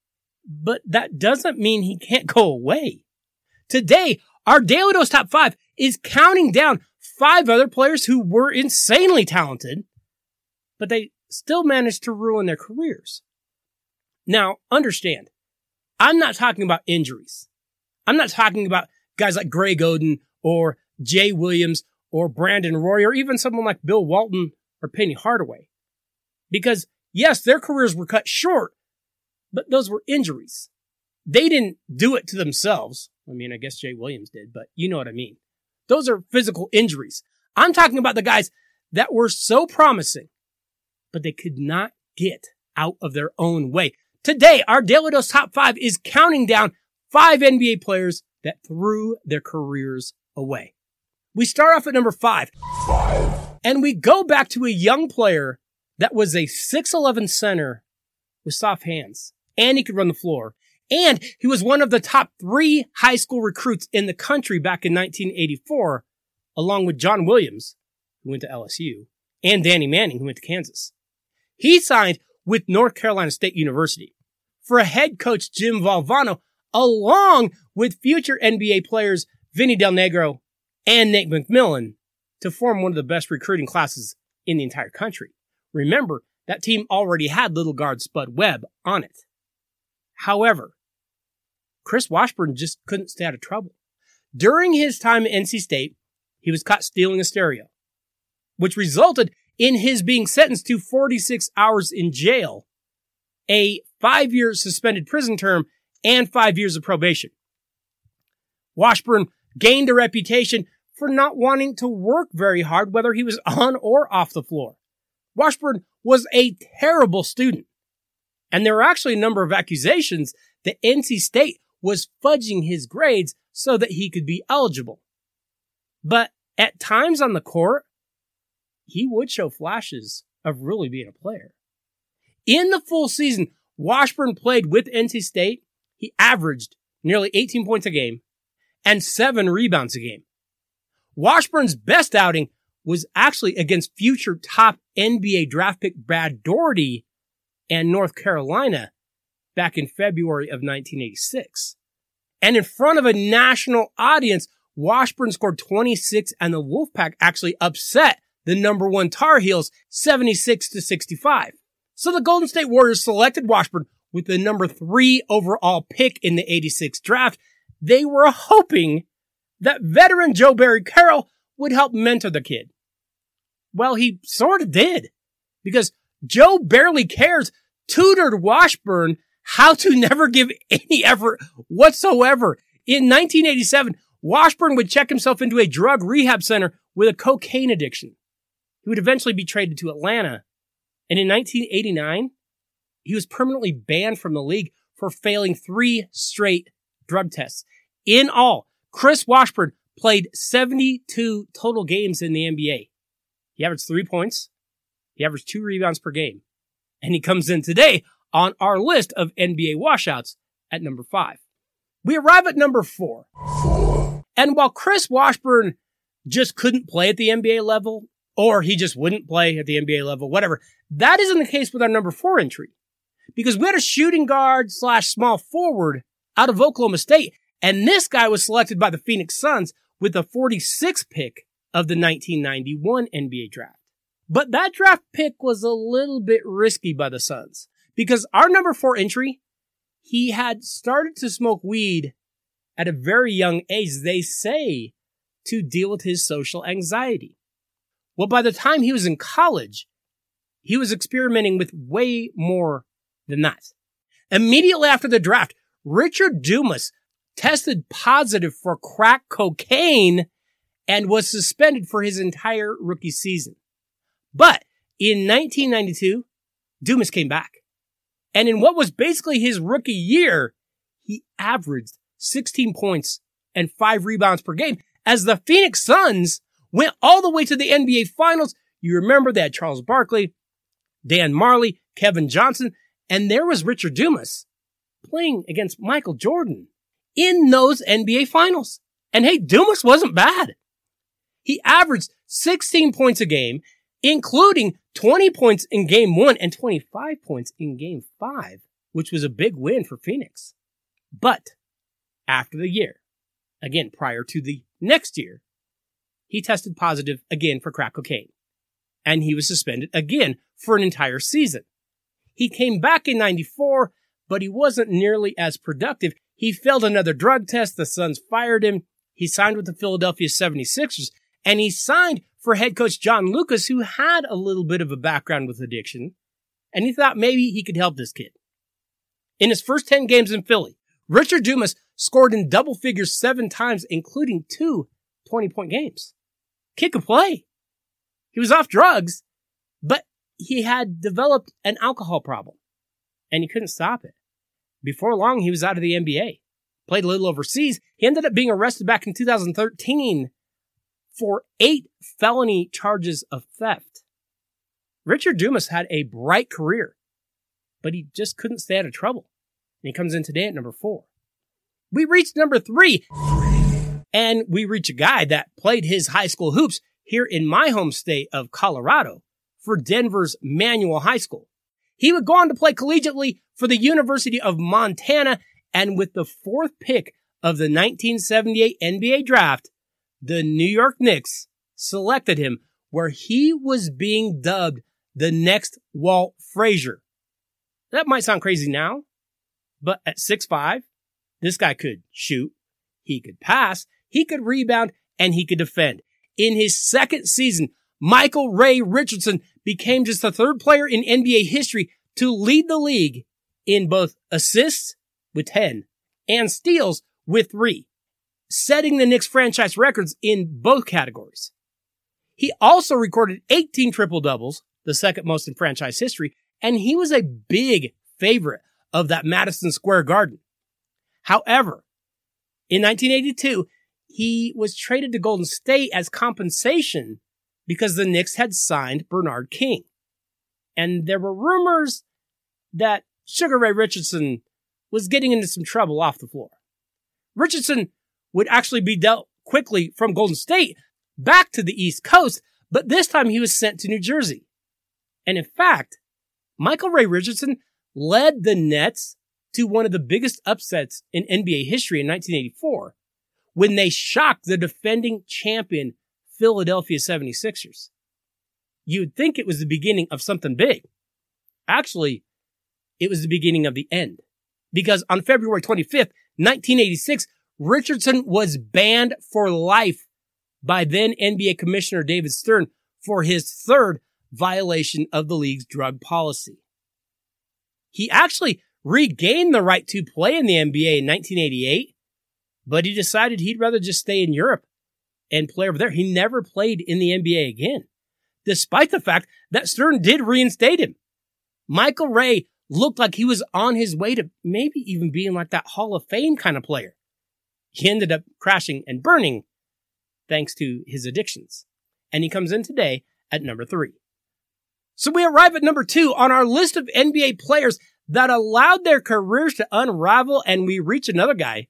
But that doesn't mean he can't go away. Today, our Daily Dose Top five is counting down five other players who were insanely talented, but they still managed to ruin their careers. Now, understand, I'm not talking about injuries. I'm not talking about guys like Greg Oden or Jay Williams or Brandon Roy or even someone like Bill Walton or Penny Hardaway. Because, yes, their careers were cut short, but those were injuries. They didn't do it to themselves. I mean, I guess Jay Williams did, but you know what I mean. Those are physical injuries. I'm talking about the guys that were so promising, but they could not get out of their own way. Today, our Daily Dose Top five is counting down five N B A players that threw their careers away. We start off at number five. Five. And we go back to a young player that was a six eleven center with soft hands. And he could run the floor. And he was one of the top three high school recruits in the country back in nineteen eighty-four, along with John Williams, who went to L S U, and Danny Manning, who went to Kansas. He signed with North Carolina State University for a head coach, Jim Valvano, along with future N B A players Vinny Del Negro and Nate McMillan to form one of the best recruiting classes in the entire country. Remember, that team already had little guard Spud Webb on it. However, Chris Washburn just couldn't stay out of trouble. During his time at N C State, he was caught stealing a stereo, which resulted in his being sentenced to forty-six hours in jail, a five-year suspended prison term, and five years of probation. Washburn gained a reputation for not wanting to work very hard, whether he was on or off the floor. Washburn was a terrible student, and there were actually a number of accusations that N C State was fudging his grades so that he could be eligible. But at times on the court, he would show flashes of really being a player. In the full season Washburn played with N C State, he averaged nearly eighteen points a game and seven rebounds a game. Washburn's best outing was actually against future top N B A draft pick Brad Daugherty and North Carolina back in February of nineteen eighty-six. And in front of a national audience, Washburn scored twenty-six and the Wolfpack actually upset the number one Tar Heels seventy-six to sixty-five. So the Golden State Warriors selected Washburn with the number three overall pick in the eighty-six draft. They were hoping that veteran Joe Barry Carroll would help mentor the kid. Well, he sort of did, because Joe Barely Cares tutored Washburn how to never give any effort whatsoever. In nineteen eighty-seven, Washburn would check himself into a drug rehab center with a cocaine addiction. He would eventually be traded to Atlanta. And in nineteen eighty-nine, he was permanently banned from the league for failing three straight drug tests. In all, Chris Washburn played seventy-two total games in the N B A. He averaged three points. He averaged two rebounds per game. And he comes in today on our list of N B A washouts at number five. We arrive at number four. And while Chris Washburn just couldn't play at the N B A level, or he just wouldn't play at the N B A level, whatever, that isn't the case with our number four entry. Because we had a shooting guard slash small forward out of Oklahoma State, and this guy was selected by the Phoenix Suns with the forty-sixth pick of the nineteen ninety-one N B A draft. But that draft pick was a little bit risky by the Suns, because our number four entry, he had started to smoke weed at a very young age, they say, to deal with his social anxiety. Well, by the time he was in college, he was experimenting with way more than that. Immediately after the draft, Richard Dumas tested positive for crack cocaine and was suspended for his entire rookie season. But in nineteen ninety-two, Dumas came back. And in what was basically his rookie year, he averaged sixteen points and five rebounds per game as the Phoenix Suns went all the way to the N B A Finals. You remember they had Charles Barkley, Dan Marley, Kevin Johnson, and there was Richard Dumas playing against Michael Jordan in those N B A Finals. And hey, Dumas wasn't bad. He averaged sixteen points a game, including twenty points in game one and twenty-five points in game five, which was a big win for Phoenix. But after the year, again, prior to the next year, he tested positive again for crack cocaine, and he was suspended again for an entire season. He came back in ninety-four, but he wasn't nearly as productive. He failed another drug test. The Suns fired him. He signed with the Philadelphia seventy-sixers, and he signed for head coach John Lucas, who had a little bit of a background with addiction, and he thought maybe he could help this kid. In his first ten games in Philly, Richard Dumas scored in double figures seven times, including two twenty-point games. Kid could play. He was off drugs, but he had developed an alcohol problem, and he couldn't stop it. Before long, he was out of the N B A. Played a little overseas. He ended up being arrested back in two thousand thirteen for eight felony charges of theft. Richard Dumas had a bright career, but he just couldn't stay out of trouble. And he comes in today at number four. We reached number three, and we reach a guy that played his high school hoops here in my home state of Colorado for Denver's Manual High School. He would go on to play collegiately for the University of Montana, and with the fourth pick of the nineteen seventy-eight N B A draft, the New York Knicks selected him, where he was being dubbed the next Walt Frazier. That might sound crazy now, but at six foot five, this guy could shoot, he could pass, he could rebound, and he could defend. In his second season, Michael Ray Richardson became just the third player in N B A history to lead the league in both assists with ten and steals with three, setting the Knicks franchise records in both categories. He also recorded eighteen triple-doubles, the second most in franchise history, and he was a big favorite of that Madison Square Garden. However, in nineteen eighty-two, he was traded to Golden State as compensation because the Knicks had signed Bernard King. And there were rumors that Sugar Ray Richardson was getting into some trouble off the floor. Richardson would actually be dealt quickly from Golden State back to the East Coast, but this time he was sent to New Jersey. And in fact, Michael Ray Richardson led the Nets to one of the biggest upsets in N B A history in nineteen eighty-four, when they shocked the defending champion Philadelphia seventy-sixers. You'd think it was the beginning of something big. Actually, it was the beginning of the end. Because on February twenty-fifth, nineteen eighty-six, Richardson was banned for life by then N B A Commissioner David Stern for his third violation of the league's drug policy. He actually regained the right to play in the N B A in nineteen eighty-eight, but he decided he'd rather just stay in Europe and play over there. He never played in the N B A again, despite the fact that Stern did reinstate him. Michael Ray looked like he was on his way to maybe even being like that Hall of Fame kind of player. He ended up crashing and burning thanks to his addictions. And he comes in today at number three. So we arrive at number two on our list of N B A players that allowed their careers to unravel, and we reach another guy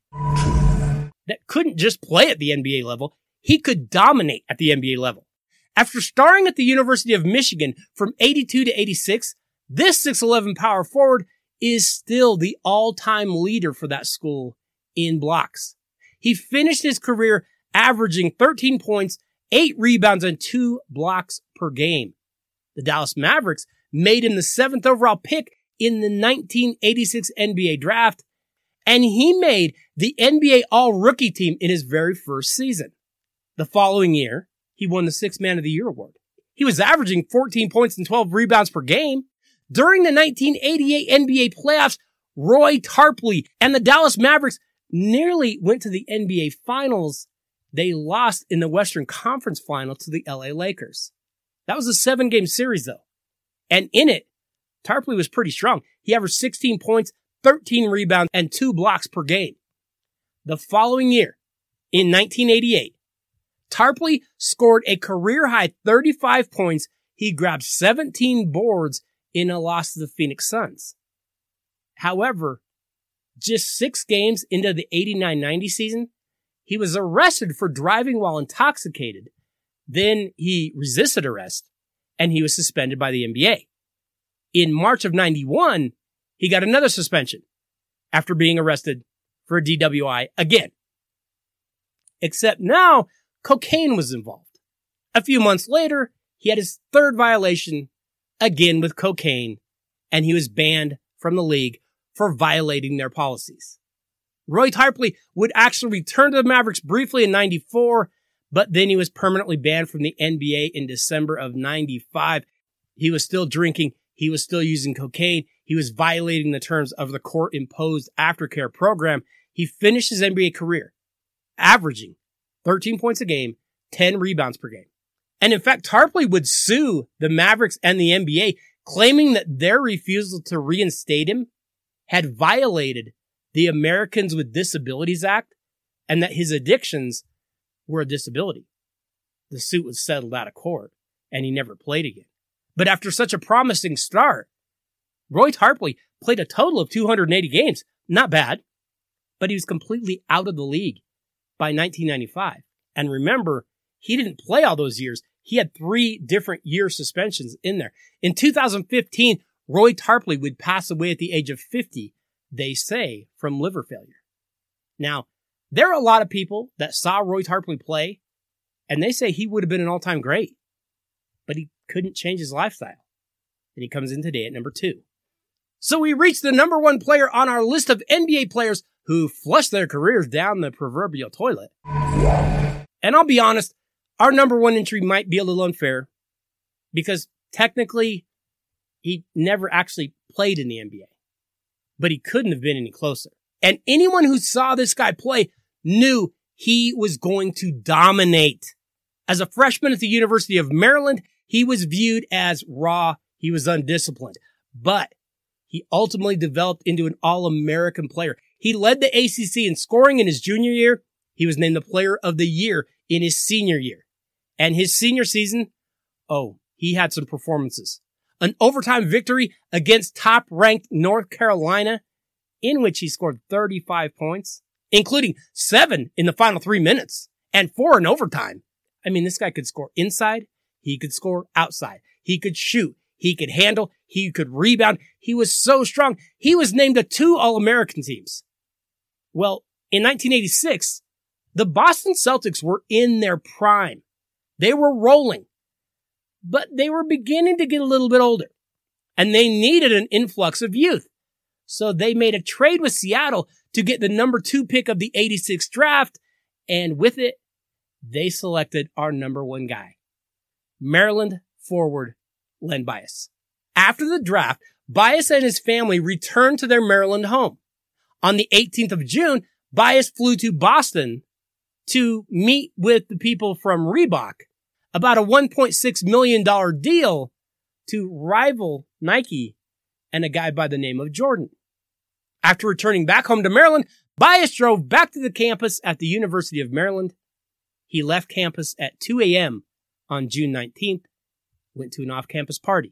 that couldn't just play at the N B A level, he could dominate at the N B A level. After starring at the University of Michigan from eighty-two to eighty-six, this six eleven power forward is still the all-time leader for that school in blocks. He finished his career averaging thirteen points, eight rebounds, and two blocks per game. The Dallas Mavericks made him the seventh overall pick in the nineteen eighty-six N B A draft, and he made the N B A All-Rookie team in his very first season. The following year, he won the Sixth Man of the Year award. He was averaging fourteen points and twelve rebounds per game. During the nineteen eighty-eight N B A playoffs, Roy Tarpley and the Dallas Mavericks nearly went to the N B A Finals. They lost in the Western Conference Final to the L A Lakers. That was a seven-game series, though. And in it, Tarpley was pretty strong. He averaged sixteen points, thirteen rebounds, and two blocks per game. The following year, in nineteen eighty-eight, Tarpley scored a career-high thirty-five points. He grabbed seventeen boards in a loss to the Phoenix Suns. However, just six games into the eighty-nine ninety season, he was arrested for driving while intoxicated. Then he resisted arrest, and he was suspended by the N B A. In March of ninety-one, he got another suspension after being arrested for a D W I again. Except now, cocaine was involved. A few months later, he had his third violation, again with cocaine, and he was banned from the league for violating their policies. Roy Tarpley would actually return to the Mavericks briefly in ninety-four, but then he was permanently banned from the N B A in December of ninety-five. He was still drinking. He was still using cocaine. He was violating the terms of the court-imposed aftercare program. He finished his N B A career averaging thirteen points a game, ten rebounds per game. And in fact, Tarpley would sue the Mavericks and the N B A, claiming that their refusal to reinstate him had violated the Americans with Disabilities Act and that his addictions were a disability. The suit was settled out of court and he never played again. But after such a promising start, Roy Tarpley played a total of two hundred eighty games. Not bad, but he was completely out of the league by nineteen ninety-five. And remember, he didn't play all those years. He had three different year suspensions in there. In two thousand fifteen, Roy Tarpley would pass away at the age of fifty, they say, from liver failure. Now, there are a lot of people that saw Roy Tarpley play, and they say he would have been an all-time great, but he couldn't change his lifestyle. And he comes in today at number two. So we reached the number one player on our list of N B A players who flushed their careers down the proverbial toilet. And I'll be honest, our number one entry might be a little unfair because technically he never actually played in the N B A, but he couldn't have been any closer. And anyone who saw this guy play knew he was going to dominate. As a freshman at the University of Maryland, he was viewed as raw. He was undisciplined, but he ultimately developed into an All-American player. He led the A C C in scoring in his junior year. He was named the Player of the Year in his senior year. And his senior season, oh, he had some performances. An overtime victory against top-ranked North Carolina, in which he scored thirty-five points, including seven in the final three minutes and four in overtime. I mean, this guy could score inside. He could score outside. He could shoot. He could handle. He could rebound. He was so strong. He was named to two All-American teams. Well, in nineteen eighty-six, the Boston Celtics were in their prime. They were rolling, but they were beginning to get a little bit older, and they needed an influx of youth. So they made a trade with Seattle to get the number two pick of the eighty-six draft, and with it, they selected our number one guy, Maryland forward Len Bias. After the draft, Bias and his family returned to their Maryland home. On the eighteenth of June, Bias flew to Boston to meet with the people from Reebok about a one point six million dollars deal to rival Nike and a guy by the name of Jordan. After returning back home to Maryland, Bias drove back to the campus at the University of Maryland. He left campus at two a.m. on June nineteenth, went to an off-campus party.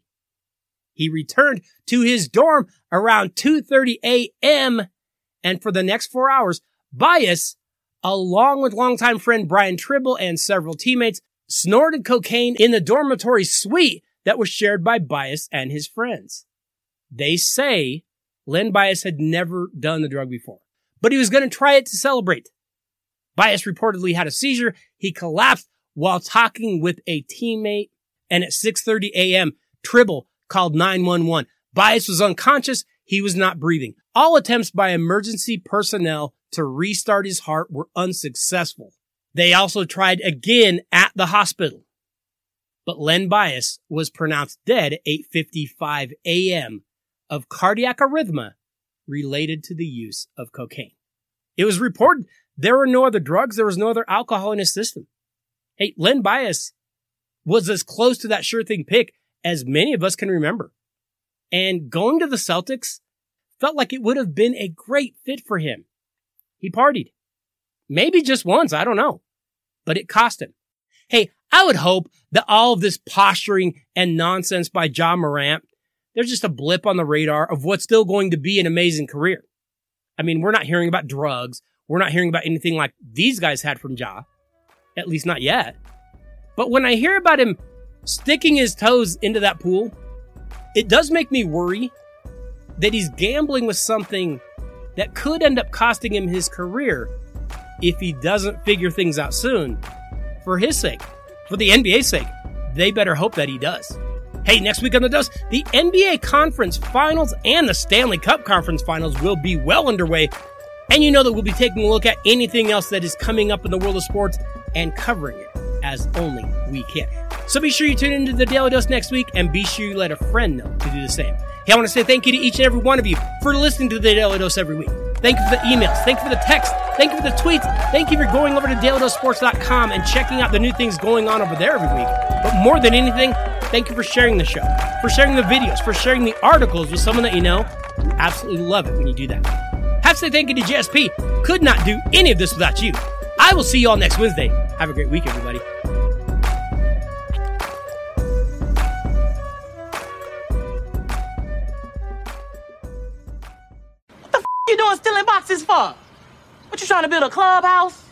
He returned to his dorm around two thirty a.m., and for the next four hours, Bias, along with longtime friend Brian Tribble and several teammates, snorted cocaine in the dormitory suite that was shared by Bias and his friends. They say Len Bias had never done the drug before, but he was going to try it to celebrate. Bias reportedly had a seizure. He collapsed while talking with a teammate, and at six thirty a.m., Tribble called nine one one. Bias was unconscious. He was not breathing. All attempts by emergency personnel to restart his heart were unsuccessful. They also tried again at the hospital. But Len Bias was pronounced dead at eight fifty-five a.m. of cardiac arrhythmia related to the use of cocaine. It was reported there were no other drugs, there was no other alcohol in his system. Hey, Len Bias was as close to that sure thing pick as many of us can remember. And going to the Celtics felt like it would have been a great fit for him. He partied. Maybe just once, I don't know. But it cost him. Hey, I would hope that all of this posturing and nonsense by Ja Morant, they're just a blip on the radar of what's still going to be an amazing career. I mean, we're not hearing about drugs. We're not hearing about anything like these guys had from Ja. At least not yet. But when I hear about him sticking his toes into that pool, it does make me worry that he's gambling with something that could end up costing him his career if he doesn't figure things out soon, for his sake, for For the N B A's sake, they better hope that he does. Hey, next week on The Dose, the N B A Conference Finals and the Stanley Cup Conference Finals will be well underway. And you know that we'll be taking a look at anything else that is coming up in the world of sports and covering it as only we can. So be sure you tune into the Daily Dose next week, and be sure you let a friend know to do the same. Hey, I want to say thank you to each and every one of you for listening to the Daily Dose every week. Thank you for the emails. Thank you for the texts. Thank you for the tweets. Thank you for going over to daily dose sports dot com and checking out the new things going on over there every week. But more than anything, thank you for sharing the show, for sharing the videos, for sharing the articles with someone that you know. Absolutely love it when you do that. Have to say thank you to J S P. Could not do any of this without you. I will see you all next Wednesday. Have a great week, everybody. What the f*** you doing stealing boxes for? What, you trying to build a clubhouse?